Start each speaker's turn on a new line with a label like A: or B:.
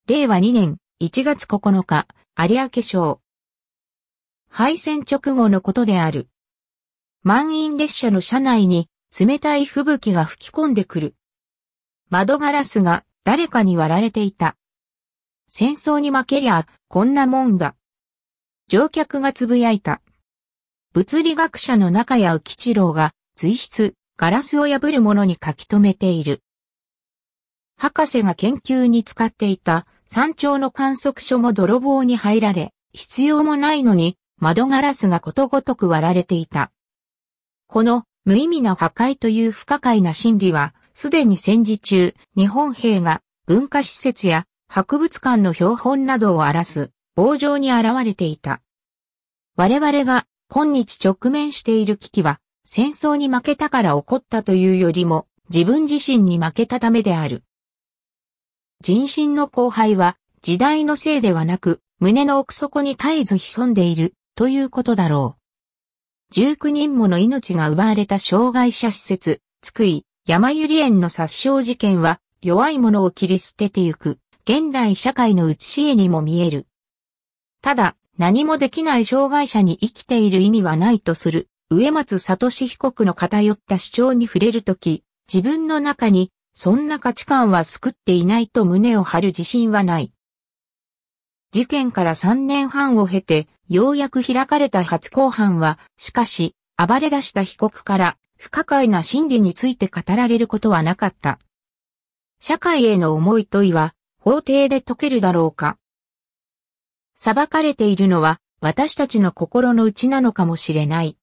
A: 令和2年1月9日、有明省。敗戦直後のことである。満員列車の車内に冷たい吹雪が吹き込んでくる。窓ガラスが誰かに割られていた。戦争に負けりゃこんなもんだ。乗客がつぶやいた。物理学者の中谷浮一郎が随筆、ガラスを破るものに書き留めている。博士が研究に使っていた山頂の観測所も泥棒に入られ、必要もないのに窓ガラスがことごとく割られていた。この無意味な破壊という不可解な心理は、すでに戦時中、日本兵が文化施設や博物館の標本などを荒らす棒状に現れていた。我々が今日直面している危機は、戦争に負けたから起こったというよりも、自分自身に負けたためである。人心の荒廃は、時代のせいではなく、胸の奥底に絶えず潜んでいる、ということだろう。19人もの命が奪われた障害者施設、津久井、やまゆり園の殺傷事件は、弱い者を切り捨ててゆく、現代社会の写し絵にも見える。ただ、何もできない障害者に生きている意味はないとする、植松聡被告の偏った主張に触れるとき、自分の中に、そんな価値観は救っていないと胸を張る自信はない。事件から3年半を経て、ようやく開かれた初公判は、しかし、暴れ出した被告から不可解な心理について語られることはなかった。社会への重い問いは、法廷で解けるだろうか。裁かれているのは、私たちの心の内なのかもしれない。